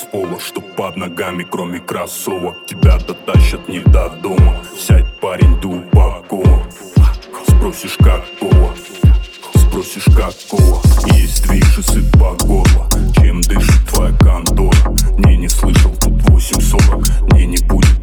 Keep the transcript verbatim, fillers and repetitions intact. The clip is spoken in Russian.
с пола, что под ногами, кроме кроссовок. Тебя дотащат не до дома. Сядь, парень, ты упакован. Спросишь, какого? Спросишь, какого? Есть движ и сыт по горло. Чем дышит твоя контора? Не, не слышал, тут восемь сорок. Не, не будет